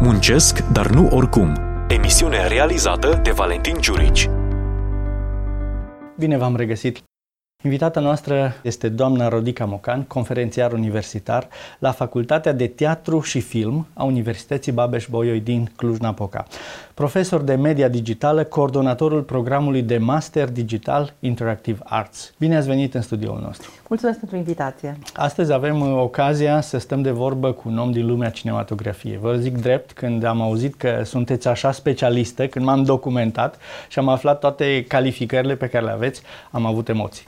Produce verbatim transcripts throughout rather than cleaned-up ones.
Muncesc, dar nu oricum. Emisiune realizată de Valentin Giurici. Bine v-am regăsit! Invitata noastră este doamna Rodica Mocan, conferențiar universitar la Facultatea de Teatru și Film a Universității Babeș-Bolyai din Cluj-Napoca. Profesor de media digitală, coordonatorul programului de Master Digital Interactive Arts. Bine ați venit în studioul nostru! Mulțumesc pentru invitație! Astăzi avem ocazia să stăm de vorbă cu un om din lumea cinematografiei. Vă zic drept, când am auzit că sunteți așa specialistă, când m-am documentat și am aflat toate calificările pe care le aveți, am avut emoții.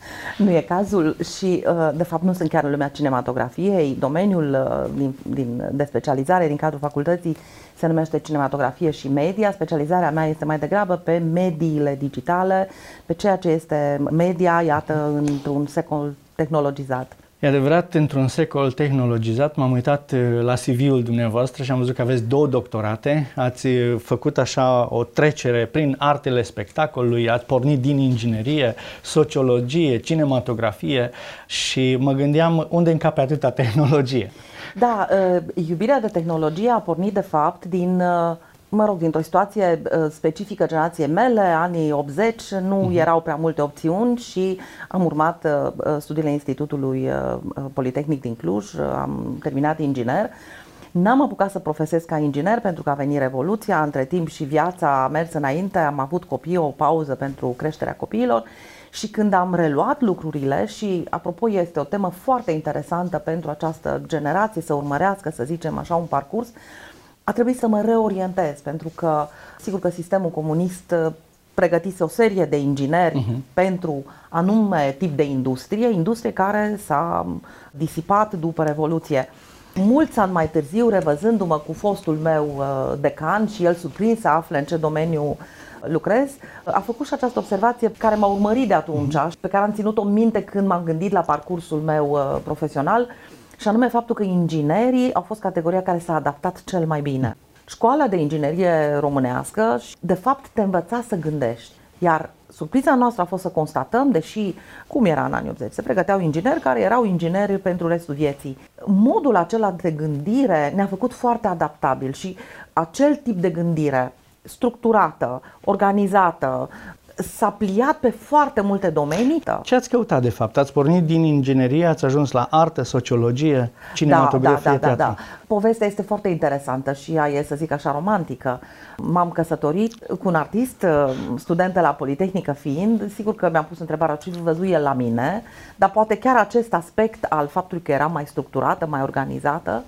Nu e cazul și, de fapt, nu sunt chiar în lumea cinematografiei. Domeniul din, din, de specializare din cadrul facultății se numește cinematografie și media. Specializarea mea este mai degrabă pe mediile digitale, pe ceea ce este media, iată, într-un secol tehnologizat. E adevărat, într-un secol tehnologizat, m-am uitat la C V-ul dumneavoastră și am văzut că aveți două doctorate, ați făcut așa o trecere prin artele spectacolului, ați pornit din inginerie, sociologie, cinematografie și mă gândeam unde încape atâta tehnologie. Da, iubirea de tehnologie a pornit de fapt din... Mă rog, dintr-o situație specifică generației mele, anii optzeci, nu uh-huh. erau prea multe opțiuni și am urmat studiile Institutului Politehnic din Cluj, am terminat inginer. N-am apucat să profesez ca inginer pentru că a venit Revoluția, între timp și viața a mers înainte, am avut copii, o pauză pentru creșterea copiilor și când am reluat lucrurile și, apropo, este o temă foarte interesantă pentru această generație să urmărească, să zicem așa, un parcurs, a trebuit să mă reorientez, pentru că, sigur că sistemul comunist pregătise o serie de ingineri uh-huh. pentru anume tip de industrie, industrie care s-a disipat după Revoluție. Mulți ani mai târziu, revăzându-mă cu fostul meu decan și el surprins să afle în ce domeniu lucrez, a făcut și această observație care m-a urmărit de atunci uh-huh. și pe care am ținut-o în minte când m-am gândit la parcursul meu profesional, și anume faptul că inginerii au fost categoria care s-a adaptat cel mai bine. Școala de inginerie românească, de fapt, te învăța să gândești. Iar surpriza noastră a fost să constatăm, deși, cum era în anii optzeci, se pregăteau ingineri care erau ingineri pentru restul vieții. Modul acela de gândire ne-a făcut foarte adaptabil și acel tip de gândire structurată, organizată, s-a pliat pe foarte multe domenii. Ce ați căutat de fapt? Ați pornit din inginerie, ați ajuns la artă, sociologie, cinematografie, da, da, da, teatru. da, da. Povestea este foarte interesantă și ea e, să zic așa, romantică. M-am căsătorit cu un artist, studentă la Politehnică fiind, sigur că mi-am pus întrebarea ce văzut el la mine, dar poate chiar acest aspect al faptului că eram mai structurată, mai organizată,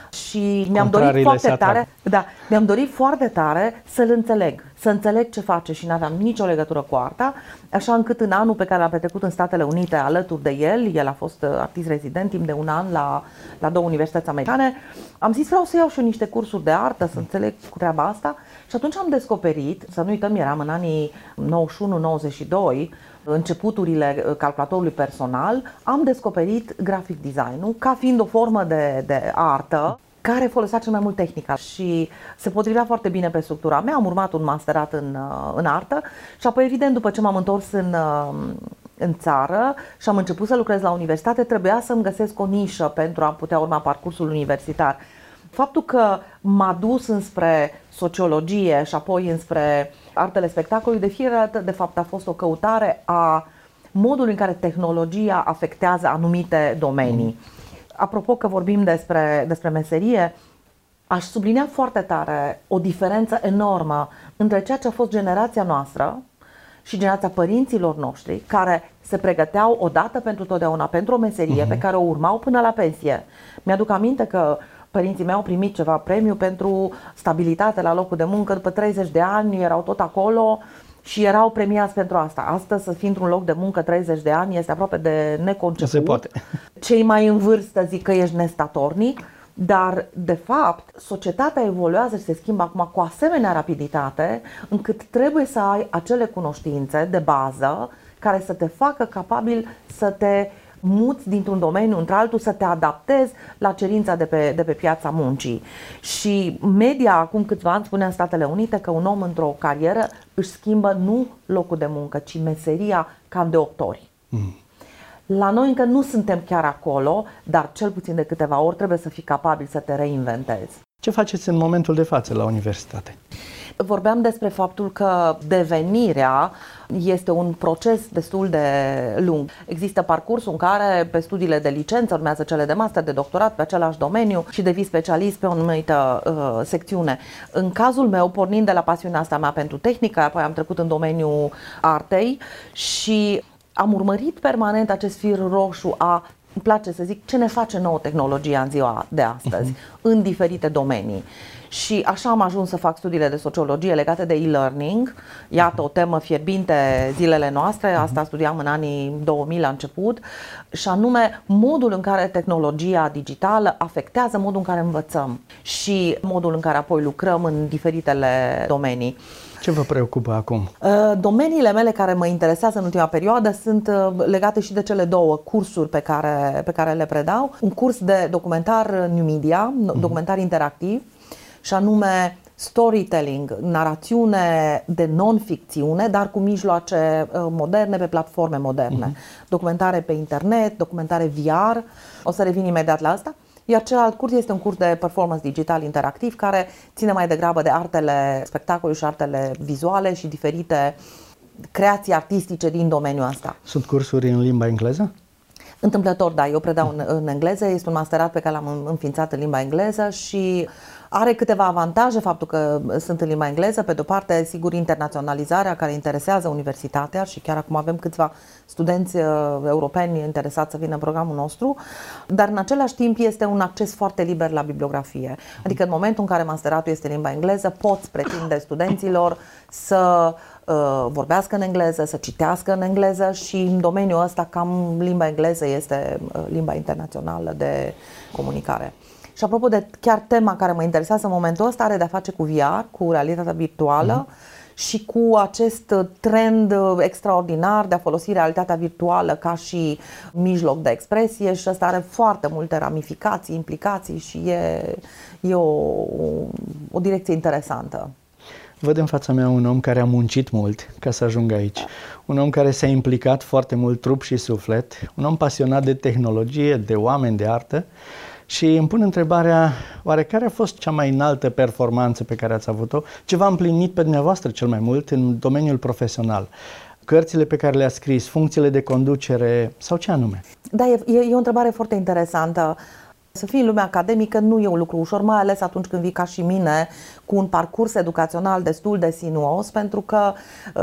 și mi-am dorit foarte tare, da, mi-am dorit foarte tare să-l înțeleg, să înțeleg ce face și n-aveam nicio legătură cu arta, așa încât în anul pe care l-am petrecut în Statele Unite alături de el, el a fost artist rezident timp de un an la, la două universități americane, am zis vreau să iau și eu niște cursuri de artă, să înțeleg cu treaba asta și atunci am descoperit, să nu uităm, eram în anii nouăzeci și unu nouăzeci și doi, începuturile calculatorului personal, am descoperit graphic design-ul ca fiind o formă de, de artă care folosea cel mai mult tehnica și se potrivea foarte bine pe structura mea. Am urmat un masterat în, în artă și apoi, evident, după ce m-am întors în, în țară și am început să lucrez la universitate, trebuia să-mi găsesc o nișă pentru a putea urma parcursul universitar. Faptul că m-a dus înspre sociologie și apoi înspre artele spectacolului, de fiecare dată, de fapt, a fost o căutare a modului în care tehnologia afectează anumite domenii. Apropo că vorbim despre, despre meserie, aș sublinia foarte tare o diferență enormă între ceea ce a fost generația noastră și generația părinților noștri, care se pregăteau odată pentru totdeauna pentru o meserie uh-huh. pe care o urmau până la pensie. Mi-aduc aminte că părinții mei au primit ceva premiu pentru stabilitate la locul de muncă, după treizeci de ani erau tot acolo și erau premiați pentru asta. Astăzi, să fii într-un loc de muncă treizeci de ani este aproape de neconceput. Se poate. Cei mai în vârstă zic că ești nestatornic, dar, de fapt, societatea evoluează și se schimbă acum cu asemenea rapiditate, încât trebuie să ai acele cunoștințe de bază care să te facă capabil să te muți dintr-un domeniu într-altul, să te adaptezi la cerința de pe, de pe piața muncii. Și media, acum câțiva ani, spunea în Statele Unite că un om într-o carieră își schimbă nu locul de muncă, ci meseria cam de opt ori. Mm. La noi încă nu suntem chiar acolo, dar cel puțin de câteva ori trebuie să fii capabil să te reinventezi. Ce faceți în momentul de față la universitate? Vorbeam despre faptul că devenirea este un proces destul de lung. Există parcursul în care pe studiile de licență urmează cele de master, de doctorat pe același domeniu și devii specialist pe o anumită uh, secțiune. În cazul meu, pornind de la pasiunea asta mea pentru tehnică, apoi am trecut în domeniul artei și am urmărit permanent acest fir roșu a, îmi place să zic, ce ne face nouă tehnologia în ziua de astăzi, uh-huh. în diferite domenii. Și așa am ajuns să fac studiile de sociologie legate de e-learning. Iată o temă fierbinte zilele noastre, asta studiam în anii două mii la început, și anume modul în care tehnologia digitală afectează modul în care învățăm și modul în care apoi lucrăm în diferitele domenii. Ce vă preocupă acum? Domeniile mele care mă interesează în ultima perioadă sunt legate și de cele două cursuri pe care, pe care le predau. Un curs de documentar New Media, uh-huh. documentar interactiv, și anume storytelling, narațiune de non-ficțiune, dar cu mijloace moderne, pe platforme moderne. Uh-huh. Documentare pe internet, documentare V R, o să revin imediat la asta. Iar celălalt curs este un curs de performance digital interactiv care ține mai degrabă de artele spectacolului și artele vizuale și diferite creații artistice din domeniul ăsta. Sunt cursuri în limba engleză? Întâmplător, da, eu predau în, în engleză, este un masterat pe care l-am înființat în limba engleză și are câteva avantaje faptul că sunt în limba engleză. Pe de-o parte, sigur, internaționalizarea care interesează universitatea și chiar acum avem câțiva studenți uh, europeni interesați să vină în programul nostru, dar în același timp este un acces foarte liber la bibliografie. Adică în momentul în care masteratul este în limba engleză, poți pretinde studenților să uh, vorbească în engleză, să citească în engleză și în domeniul ăsta cam limba engleză este uh, limba internațională de comunicare. Și apropo de chiar tema care mă interesează în momentul ăsta, are de-a face cu V R, cu realitatea virtuală mm-hmm. și cu acest trend extraordinar de a folosi realitatea virtuală ca și mijloc de expresie și ăsta are foarte multe ramificații, implicații și e, e o, o direcție interesantă. Văd în fața mea un om care a muncit mult ca să ajungă aici, un om care s-a implicat foarte mult trup și suflet, un om pasionat de tehnologie, de oameni, de artă. Și îmi pun întrebarea, oare care a fost cea mai înaltă performanță pe care ați avut-o? Ce v-a împlinit pe dumneavoastră cel mai mult în domeniul profesional? Cărțile pe care le-ați scris, funcțiile de conducere sau ce anume? Da, e, e o întrebare foarte interesantă. Să fii în lumea academică nu e un lucru ușor, mai ales atunci când vii ca și mine cu un parcurs educațional destul de sinuos, pentru că,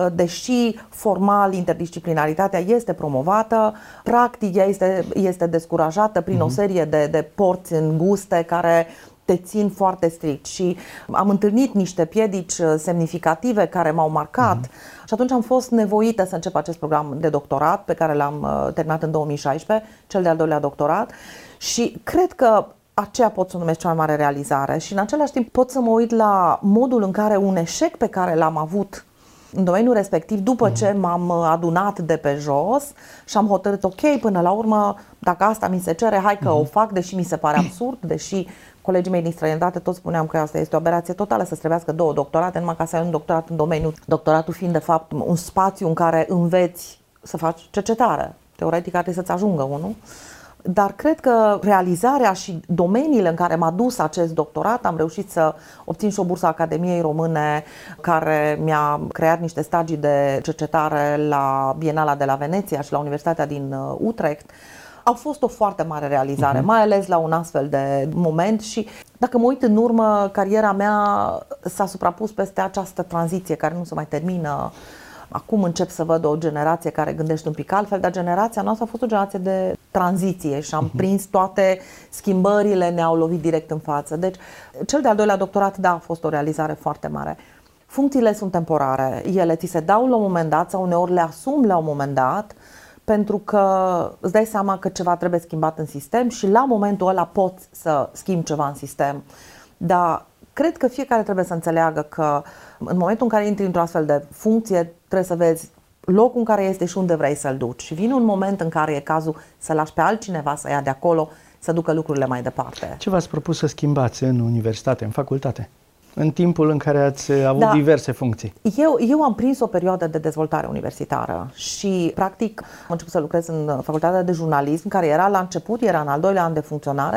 deși formal interdisciplinaritatea este promovată, practic ea este, este descurajată prin uh-huh. o serie de, de porți înguste care te țin foarte strict și am întâlnit niște piedici semnificative care m-au marcat uh-huh. și atunci am fost nevoită să încep acest program de doctorat pe care l-am terminat în două mii șaisprezece, cel de-al doilea doctorat. Și cred că aceea pot să numesc cea mai mare realizare și în același timp pot să mă uit la modul în care un eșec pe care l-am avut în domeniul respectiv, după ce m-am adunat de pe jos și am hotărât, ok, până la urmă, dacă asta mi se cere, hai că o fac, deși mi se pare absurd, deși colegii mei din străinătate toți spuneam că asta este o aberație totală, să-ți trebuiască două doctorate, numai ca să ai un doctorat în domeniu. Doctoratul fiind, de fapt, un spațiu în care înveți să faci cercetare. Teoretic ar trebui să-ți ajungă unul. Dar cred că realizarea și domeniile în care m-a dus acest doctorat, am reușit să obțin și o bursă a Academiei Române care mi-a creat niște stagii de cercetare la Bienala de la Veneția și la Universitatea din Utrecht. Au fost o foarte mare realizare, uh-huh. mai ales la un astfel de moment și dacă mă uit în urmă, cariera mea s-a suprapus peste această tranziție care nu se mai termină. Acum încep să văd o generație care gândește un pic altfel, dar generația noastră a fost o generație de tranziție și am prins toate schimbările, ne-au lovit direct în față. Deci, cel de-al doilea doctorat, da, a fost o realizare foarte mare. Funcțiile sunt temporare, ele ți se dau la un moment dat sau uneori le asumi la un moment dat, pentru că îți dai seama că ceva trebuie schimbat în sistem și la momentul ăla poți să schimbi ceva în sistem. Dar cred că fiecare trebuie să înțeleagă că în momentul în care intri într-o astfel de funcție, trebuie să vezi locul în care este și unde vrei să-l duci. Și vine un moment în care e cazul să lași pe altcineva să ia de acolo, să ducă lucrurile mai departe. Ce v-ați propus să schimbați în universitate, în facultate? În timpul în care ați avut da. diverse funcții? Eu, eu am prins o perioadă de dezvoltare universitară și, practic, am început să lucrez în facultatea de jurnalism, care era la început, era în al doilea an de funcționare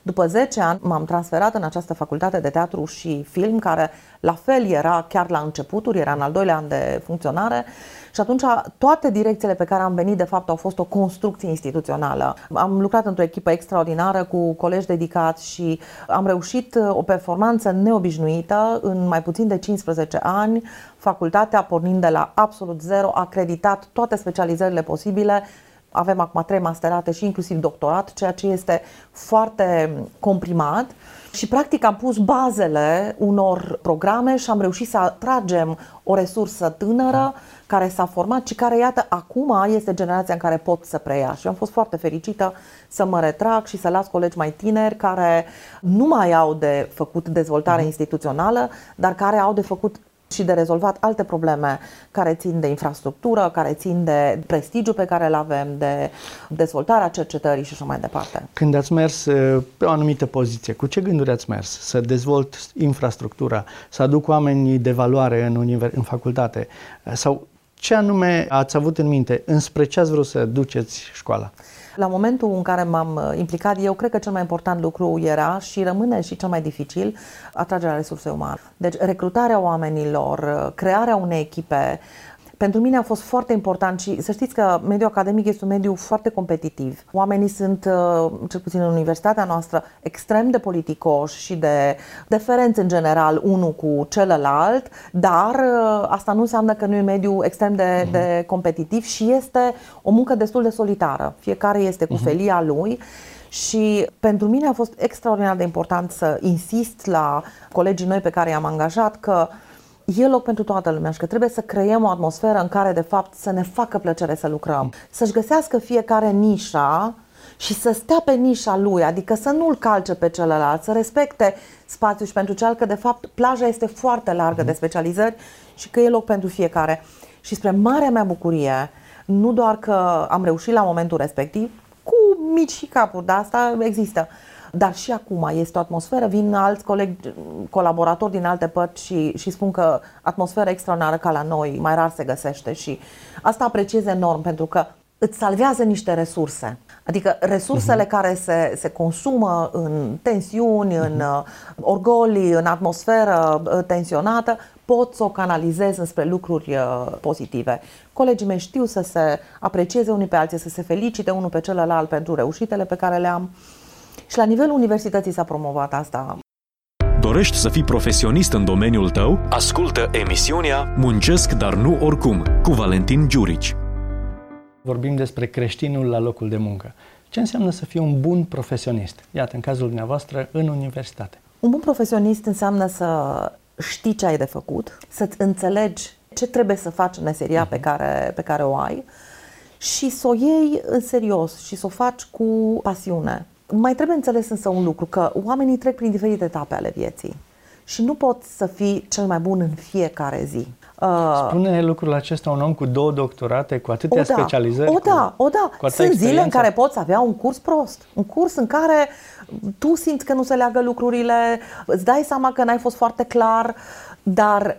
După zece ani m-am transferat în această facultate de teatru și film, care la fel era chiar la începuturi, era în al doilea an de funcționare. Și atunci toate direcțiile pe care am venit, de fapt, au fost o construcție instituțională. Am lucrat într-o echipă extraordinară cu colegi dedicați și am reușit o performanță neobișnuită în mai puțin de cincisprezece ani, facultatea pornind de la absolut zero, acreditat toate specializările posibile. Avem acum trei masterate și inclusiv doctorat, ceea ce este foarte comprimat. Și practic am pus bazele unor programe și am reușit să atragem o resursă tânără care s-a format și care, iată, acum este generația în care pot să preia. Și am fost foarte fericită să mă retrag și să las colegi mai tineri care nu mai au de făcut dezvoltare instituțională, dar care au de făcut și de rezolvat alte probleme care țin de infrastructură, care țin de prestigiu pe care îl avem, de dezvoltarea cercetării și așa mai departe. Când ați mers pe o anumită poziție, cu ce gânduri ați mers? Să dezvolt infrastructura, să aduc oamenii de valoare în, univers- în facultate? Sau ce anume ați avut în minte? Înspre ce ați vrut să duceți școala? La momentul în care m-am implicat, eu cred că cel mai important lucru era și rămâne și cel mai dificil, atragerea resursei umane. Deci recrutarea oamenilor, crearea unei echipe, pentru mine a fost foarte important și să știți că mediul academic este un mediu foarte competitiv. Oamenii sunt, cel puțin în universitatea noastră, extrem de politicoși și de deferenți în general unul cu celălalt, dar asta nu înseamnă că nu e mediu extrem de, de competitiv și este o muncă destul de solitară. Fiecare este cu felia lui. Și pentru mine a fost extraordinar de important să insist la colegii noi pe care i-am angajat că e loc pentru toată lumea și că trebuie să creăm o atmosferă în care, de fapt, să ne facă plăcere să lucrăm. Să-și găsească fiecare nișa și să stea pe nișa lui, adică să nu-l calce pe celălalt, să respecte spațiul și pentru celălalt, că, de fapt, plaja este foarte largă de specializări și că e loc pentru fiecare. Și spre marea mea bucurie, nu doar că am reușit la momentul respectiv, cu mici și capuri, dar asta există, dar și acum este o atmosferă, vin alți colegi, colaboratori din alte părți și, și spun că atmosfera extraordinară ca la noi mai rar se găsește și asta apreciez enorm pentru că îți salvează niște resurse. Adică resursele uh-huh. care se, se consumă în tensiuni, uh-huh. în uh, orgolii, în atmosferă uh, tensionată, pot să o canalizez înspre lucruri uh, pozitive. Colegii mei știu să se aprecieze unii pe alții, să se felicite unul pe celălalt pentru reușitele pe care le am. Și la nivelul universității s-a promovat asta. Dorești să fii profesionist în domeniul tău? Ascultă emisiunea Muncesc, dar nu oricum, cu Valentin Giurici. Vorbim despre creștinul la locul de muncă. Ce înseamnă să fii un bun profesionist? Iată, în cazul dumneavoastră, în universitate. Un bun profesionist înseamnă să știi ce ai de făcut, să-ți înțelegi ce trebuie să faci în meseria uh-huh. pe care, pe care o ai și să o iei în serios și să o faci cu pasiune. Mai trebuie înțeles însă un lucru, că oamenii trec prin diferite etape ale vieții și nu poți să fii cel mai bun în fiecare zi. Spune lucrul acesta un om cu două doctorate, cu atâtea o da, specializări. O da, cu, o da. Cu Sunt zile în care poți avea un curs prost. Un curs în care tu simți că nu se leagă lucrurile, îți dai seama că n-ai fost foarte clar, dar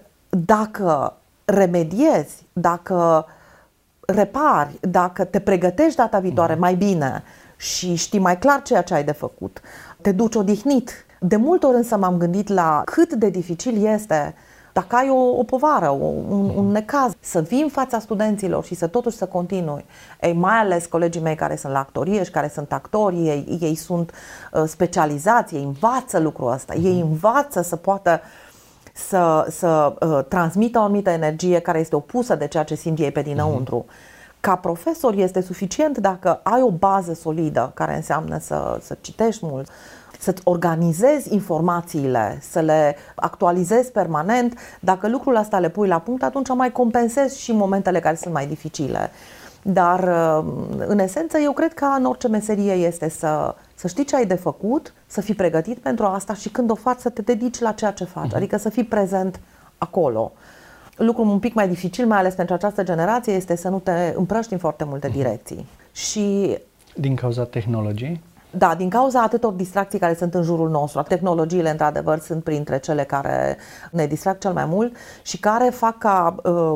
dacă remediezi, dacă repari, dacă te pregătești data viitoare mai bine și știi mai clar ceea ce ai de făcut, te duci odihnit. De multe ori însă m-am gândit la cât de dificil este dacă ai o, o povară, o, un, un necaz, să vii în fața studenților și să totuși să continui. Ei, mai ales colegii mei care sunt la actorie și care sunt actori, ei, ei sunt uh, specializați, ei învață lucrul ăsta, ei învață să poată să, să uh, transmită o anumită energie care este opusă de ceea ce simt ei pe dinăuntru. Ca profesor este suficient dacă ai o bază solidă, care înseamnă să, să citești mult, să-ți organizezi informațiile, să le actualizezi permanent. Dacă lucrul ăsta le pui la punct, atunci mai compensezi și momentele care sunt mai dificile. Dar, în esență, eu cred că în orice meserie este să, să știi ce ai de făcut, să fii pregătit pentru asta și când o faci să te dedici la ceea ce faci, uh-huh. adică să fii prezent acolo. Lucrul un pic mai dificil, mai ales pentru această generație, este să nu te împrăști în foarte multe direcții. Și din cauza tehnologiei? Da, din cauza atâtor distracții care sunt în jurul nostru, tehnologiile într-adevăr sunt printre cele care ne distrag cel mai mult și care fac ca uh,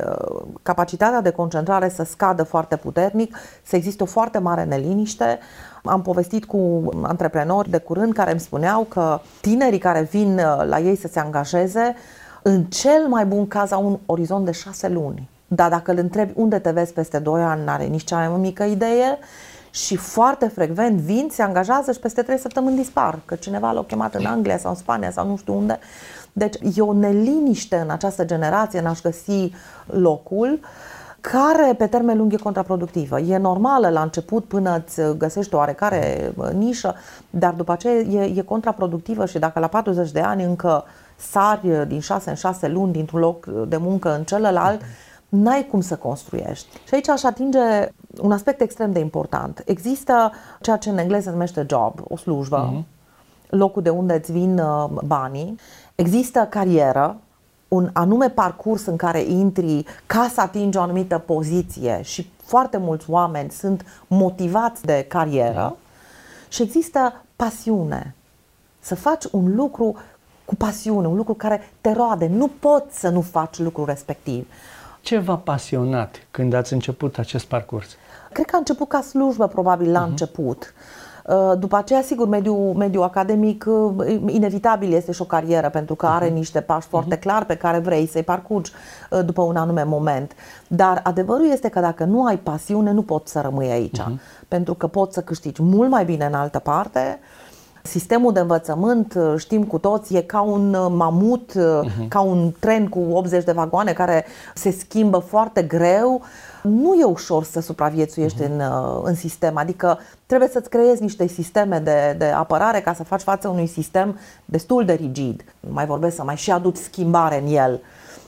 capacitatea de concentrare să scadă foarte puternic, să existe o foarte mare neliniște. Am povestit cu antreprenori de curând care îmi spuneau că tinerii care vin la ei să se angajeze, în cel mai bun caz au un orizont de șase luni. Dar dacă îl întrebi unde te vezi peste doi ani, n-are nici cea mai mică idee. Și foarte frecvent vin, se angajează și peste trei săptămâni dispar, că cineva l-a chemat în Anglia sau în Spania sau nu știu unde. Deci e o neliniște în această generație în a-și găsi locul, care pe termen lung e contraproductivă. E normală la început până îți găsești o oarecare nișă, dar după aceea e, e contraproductivă și dacă la patruzeci de ani încă sari din șase în șase luni dintr-un loc de muncă în celălalt, n-ai cum să construiești. Și aici aș atinge un aspect extrem de important. Există ceea ce în engleză se numește job, o slujbă, uh-huh. locul de unde îți vin banii. Există carieră, un anume parcurs în care intri ca să atingi o anumită poziție și foarte mulți oameni sunt motivați de carieră. Uh-huh. Și există pasiune. Să faci un lucru cu pasiune, un lucru care te roade. Nu poți să nu faci lucrul respectiv. Ce v-a pasionat când ați început acest parcurs? Cred că a început ca slujbă, probabil, la uh-huh. început. După aceea, sigur, mediul, mediul academic inevitabil este și o carieră, pentru că are niște pași uh-huh. foarte clari pe care vrei să-i parcurgi după un anume moment. Dar adevărul este că dacă nu ai pasiune, nu poți să rămâi aici. Uh-huh. Pentru că poți să câștigi mult mai bine în altă parte. Sistemul de învățământ, știm cu toți, e ca un mamut, uh-huh. ca un tren cu optzeci de vagoane care se schimbă foarte greu. Nu e ușor să supraviețuiești uh-huh. în, în sistem, adică trebuie să-ți creezi niște sisteme de, de apărare ca să faci față unui sistem destul de rigid. Nu mai vorbesc să mai și aduci schimbare în el.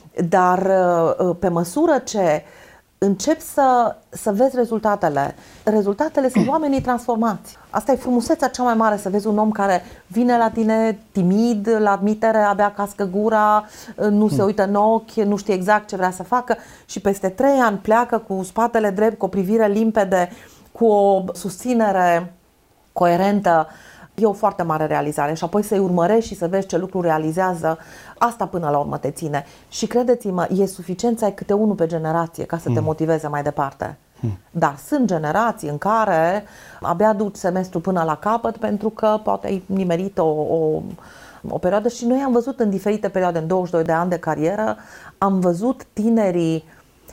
Dar pe măsură ce începi să, să vezi rezultatele. Rezultatele sunt oamenii transformați. Asta e frumusețea cea mai mare, să vezi un om care vine la tine timid, la admitere abia cască gura, nu se uită în ochi, nu știe exact ce vrea să facă și peste trei ani pleacă cu spatele drept, cu o privire limpede, cu o susținere coerentă. E o foarte mare realizare și apoi să-i urmărești și să vezi ce lucru realizează, asta până la urmă te ține. Și credeți-mă, e suficient să ai câte unul pe generație ca să te motiveze mai departe. Mm. Dar sunt generații în care abia duci semestru până la capăt pentru că poate ai nimerit o, o, o perioadă și noi am văzut în diferite perioade, în douăzeci și doi de ani de carieră, am văzut tinerii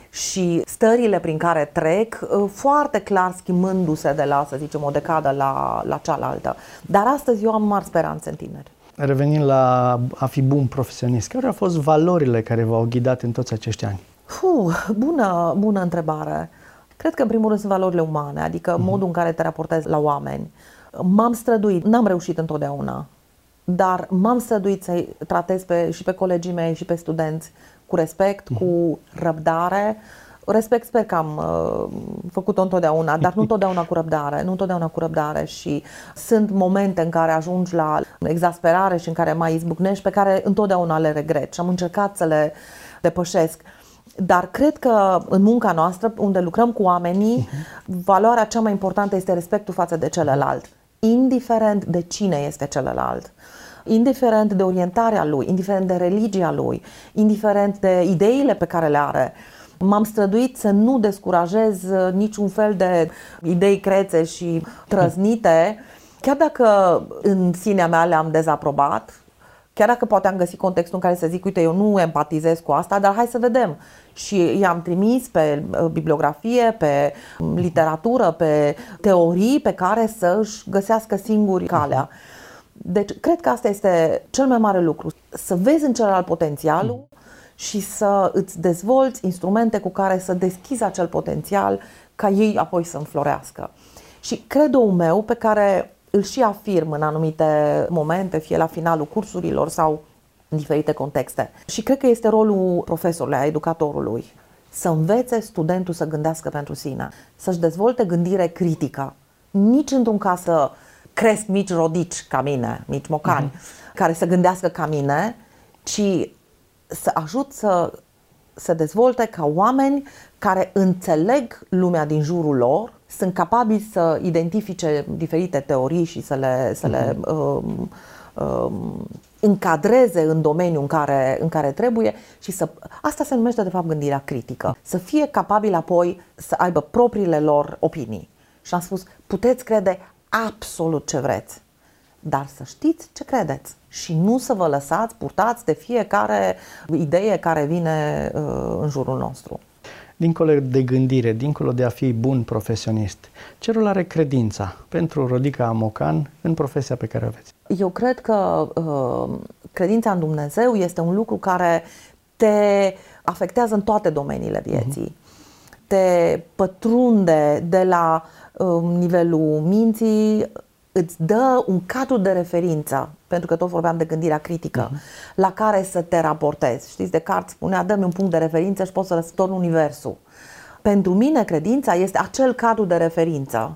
și stările prin care trec foarte clar schimbându-se de la, să zicem, o decadă la, la cealaltă. Dar astăzi eu am mari speranțe în tineri. Revenind la a fi bun profesionist, care au fost valorile care v-au ghidat în toți acești ani? Fuh, bună, bună întrebare. Cred că în primul rând sunt valorile umane, adică uh-huh. modul în care te raportezi la oameni. M-am străduit, n-am reușit întotdeauna, dar m-am străduit să-i tratez pe, și pe colegii mei și pe studenți cu respect, uh-huh. cu răbdare. Respect sper că am uh, făcut-o întotdeauna, dar nu întotdeauna cu răbdare, nu întotdeauna cu răbdare și sunt momente în care ajungi la exasperare și în care mai izbucnești, pe care întotdeauna le regret și am încercat să le depășesc. Dar cred că în munca noastră, unde lucrăm cu oamenii, uh-huh. valoarea cea mai importantă este respectul față de celălalt, indiferent de cine este celălalt. Indiferent de orientarea lui, indiferent de religia lui, indiferent de ideile pe care le are. M-am străduit să nu descurajez niciun fel de idei crețe și trăznite, chiar dacă în sinea mea le-am dezaprobat, chiar dacă poate am găsit contextul în care să zic, uite, eu nu empatizez cu asta, dar hai să vedem. Și i-am trimis pe bibliografie, pe literatură, pe teorii pe care să-și găsească singuri calea. Deci, cred că asta este cel mai mare lucru, să vezi în celălalt potențialul și să îți dezvolți instrumente cu care să deschizi acel potențial ca ei apoi să înflorească. Și credo-ul meu, pe care îl și afirm în anumite momente, fie la finalul cursurilor sau în diferite contexte. Și cred că este rolul profesorului, a educatorului, să învețe studentul să gândească pentru sine, să-și dezvolte gândire critică. Nici într-un caz să cresc mici rodici ca mine, mici mocani, uh-huh. care să gândească ca mine, ci să ajut să se dezvolte ca oameni care înțeleg lumea din jurul lor, sunt capabili să identifice diferite teorii și să le, să le uh, uh, încadreze în domeniul în care, în care trebuie și să... Asta se numește de fapt gândirea critică. Să fie capabili apoi să aibă propriile lor opinii. Și am spus, puteți crede absolut ce vreți, dar să știți ce credeți și nu să vă lăsați purtați de fiecare idee care vine uh, în jurul nostru. Dincolo de gândire, dincolo de a fi bun profesionist, ce rol are credința pentru Rodica Mocan în profesia pe care o aveți? Eu cred că uh, credința în Dumnezeu este un lucru care te afectează în toate domeniile vieții. Uh-huh. Te pătrunde de la uh, nivelul minții, îți dă un cadru de referință, pentru că tot vorbeam de gândirea critică, uh-huh. la care să te raportezi. Știți, Descartes spunea, dă-mi un punct de referință și pot să răstorn universul. Pentru mine, credința este acel cadru de referință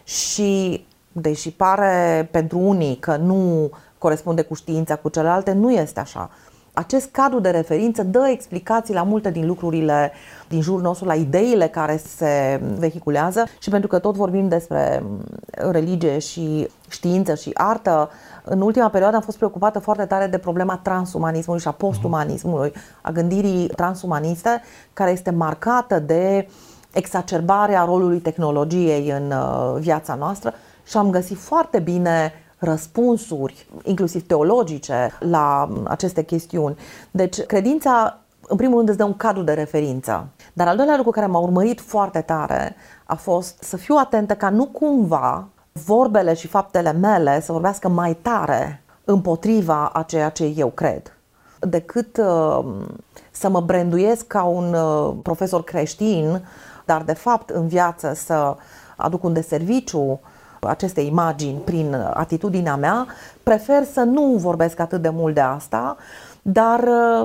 și, deși pare pentru unii că nu corespunde cu știința, cu celelalte, nu este așa. Acest cadru de referință dă explicații la multe din lucrurile din jurul nostru, la ideile care se vehiculează și pentru că tot vorbim despre religie și știință și artă, în ultima perioadă am fost preocupată foarte tare de problema transumanismului și a postumanismului, a gândirii transumaniste, care este marcată de exacerbarea rolului tehnologiei în viața noastră și am găsit foarte bine răspunsuri, inclusiv teologice, la aceste chestiuni. Deci, credința, în primul rând, îți dă un cadru de referință. Dar al doilea lucru care m-a urmărit foarte tare a fost să fiu atentă ca nu cumva vorbele și faptele mele să vorbească mai tare împotriva a ceea ce eu cred, decât uh, să mă branduiesc ca un uh, profesor creștin, dar de fapt în viață să aduc un deserviciu aceste imagini prin atitudinea mea. Prefer să nu vorbesc atât de mult de asta, dar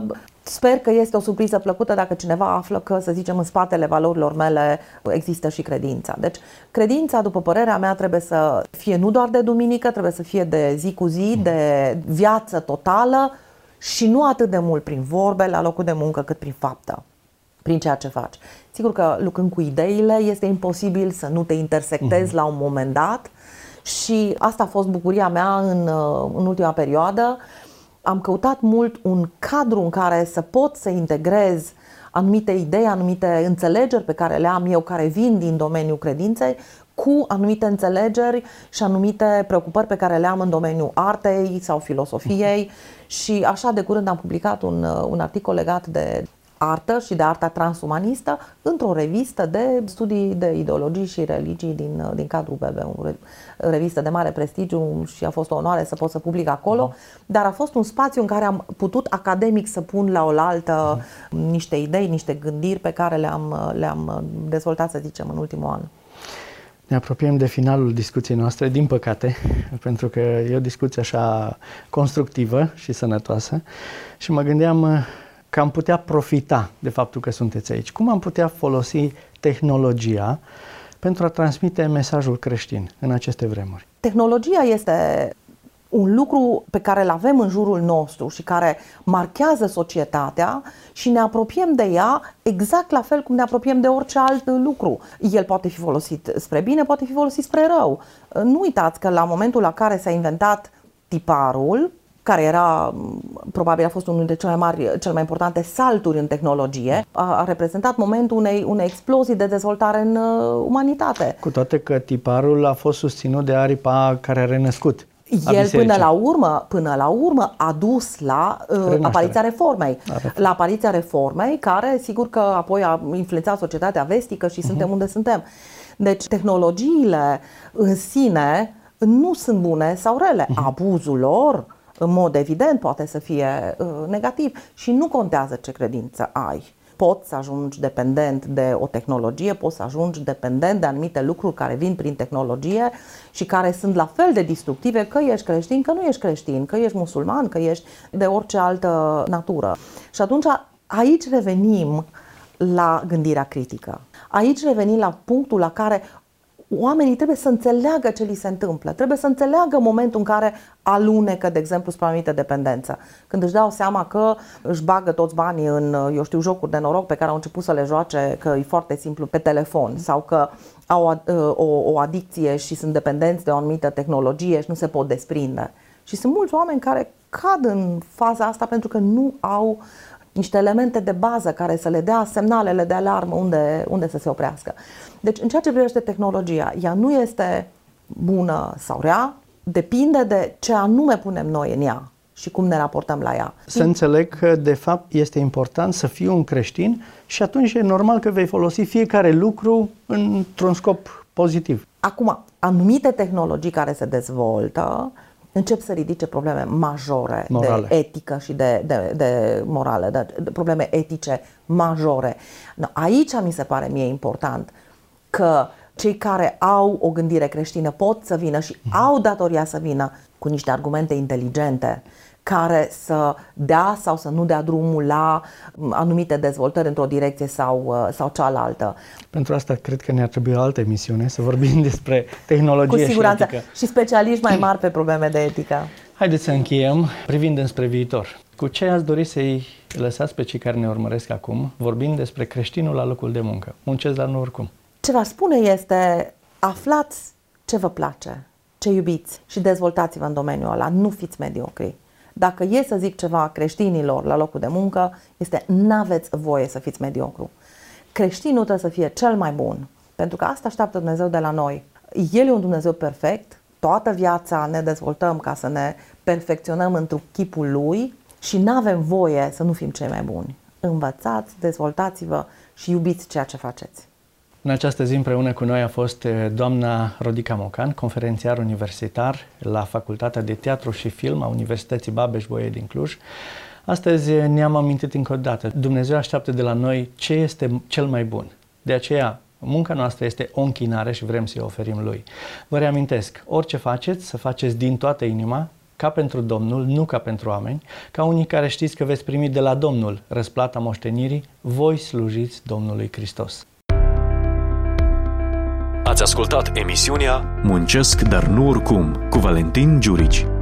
sper că este o surpriză plăcută dacă cineva află că, să zicem, în spatele valorilor mele există și credința. Deci, credința, după părerea mea, trebuie să fie nu doar de duminică, trebuie să fie de zi cu zi, de viață totală și nu atât de mult prin vorbe la locul de muncă, cât prin faptă, prin ceea ce faci. Sigur că lucrând cu ideile este imposibil să nu te intersectezi uh-huh. la un moment dat și asta a fost bucuria mea în, în ultima perioadă. Am căutat mult un cadru în care să pot să integrez anumite idei, anumite înțelegeri pe care le am eu, care vin din domeniul credinței, cu anumite înțelegeri și anumite preocupări pe care le am în domeniul artei sau filosofiei. Uh-huh. Și așa de curând am publicat un, un articol legat de artă și de arta transumanistă într-o revistă de studii de ideologii și religii din, din cadrul B B, o revistă de mare prestigiu și a fost o onoare să pot să public acolo, dar a fost un spațiu în care am putut academic să pun la oaltă niște idei, niște gândiri pe care le-am, le-am dezvoltat, să zicem, în ultimul an. Ne apropiem de finalul discuției noastre, din păcate, pentru că e o discuție așa constructivă și sănătoasă și mă gândeam că am putea profita de faptul că sunteți aici. Cum am putea folosi tehnologia pentru a transmite mesajul creștin în aceste vremuri? Tehnologia este un lucru pe care îl avem în jurul nostru și care marchează societatea și ne apropiem de ea exact la fel cum ne apropiem de orice alt lucru. El poate fi folosit spre bine, poate fi folosit spre rău. Nu uitați că la momentul la care s-a inventat tiparul, care era, probabil a fost unul dintre cele mai mari, cele mai importante salturi în tehnologie, a, a reprezentat momentul unei, unei explozii de dezvoltare în uh, umanitate. Cu toate că tiparul a fost susținut de aripa care a renăscut. El până la urmă, până la urmă a dus la uh, apariția reformei. La apariția reformei, care sigur că apoi a influențat societatea vestică și uh-huh. suntem unde suntem. Deci tehnologiile în sine nu sunt bune sau rele. Uh-huh. Abuzul lor, în mod evident, poate să fie uh, negativ și nu contează ce credință ai. Poți să ajungi dependent de o tehnologie, poți să ajungi dependent de anumite lucruri care vin prin tehnologie și care sunt la fel de destructive, că ești creștin, că nu ești creștin, că ești musulman, că ești de orice altă natură. Și atunci aici revenim la gândirea critică. Aici revenim la punctul la care oamenii trebuie să înțeleagă ce li se întâmplă, trebuie să înțeleagă momentul în care alunecă, de exemplu, spre o anumită dependență. Când își dau seama că își bagă toți banii în, eu știu, jocuri de noroc pe care au început să le joace, că e foarte simplu pe telefon, sau că au o, o adicție și sunt dependenți de o anumită tehnologie și nu se pot desprinde. Și sunt mulți oameni care cad în faza asta pentru că nu au niște elemente de bază care să le dea semnalele de alarmă unde, unde să se oprească. Deci, în ceea ce privește tehnologia, ea nu este bună sau rea, depinde de ce anume punem noi în ea și cum ne raportăm la ea. Să înțeleg că, de fapt, este important să fii un creștin și atunci e normal că vei folosi fiecare lucru într-un scop pozitiv. Acum, anumite tehnologii care se dezvoltă încep să ridice probleme majore morale. De etică și de, de, de morale, de, de probleme etice majore. No, aici mi se pare mie important că cei care au o gândire creștină pot să vină și mm. au datoria să vină cu niște argumente inteligente care să dea sau să nu dea drumul la anumite dezvoltări într-o direcție sau, sau cealaltă. Pentru asta cred că ne-ar trebui o altă emisiune, să vorbim despre tehnologie Cu siguranță. și etică. Și specialiști mai mari pe probleme de etică. Haideți să încheiem privind înspre viitor. Cu ce ați dori să-i lăsați pe cei care ne urmăresc acum, vorbind despre creștinul la locul de muncă? Muncesc, dar nu oricum. Ce v-aș spune este, aflați ce vă place, ce iubiți și dezvoltați-vă în domeniul ăla, nu fiți mediocri. Dacă e să zic ceva creștinilor la locul de muncă, este n-aveți voie să fiți mediocru. Creștinul trebuie să fie cel mai bun, pentru că asta așteaptă Dumnezeu de la noi. El e un Dumnezeu perfect, toată viața ne dezvoltăm ca să ne perfecționăm într-un chipul Lui și n-avem voie să nu fim cei mai buni. Învățați, dezvoltați-vă și iubiți ceea ce faceți. În această zi împreună cu noi a fost doamna Rodica Mocan, conferențiar universitar la Facultatea de Teatru și Film a Universității Babeș-Bolyai din Cluj. Astăzi ne-am amintit încă o dată, Dumnezeu așteaptă de la noi ce este cel mai bun. De aceea, munca noastră este o închinare și vrem să-i oferim Lui. Vă reamintesc, orice faceți, să faceți din toată inima, ca pentru Domnul, nu ca pentru oameni, ca unii care știți că veți primi de la Domnul răsplata moștenirii, voi slujiți Domnului Hristos. Ați ascultat emisiunea Muncesc, dar nu oricum, cu Valentin Giurici.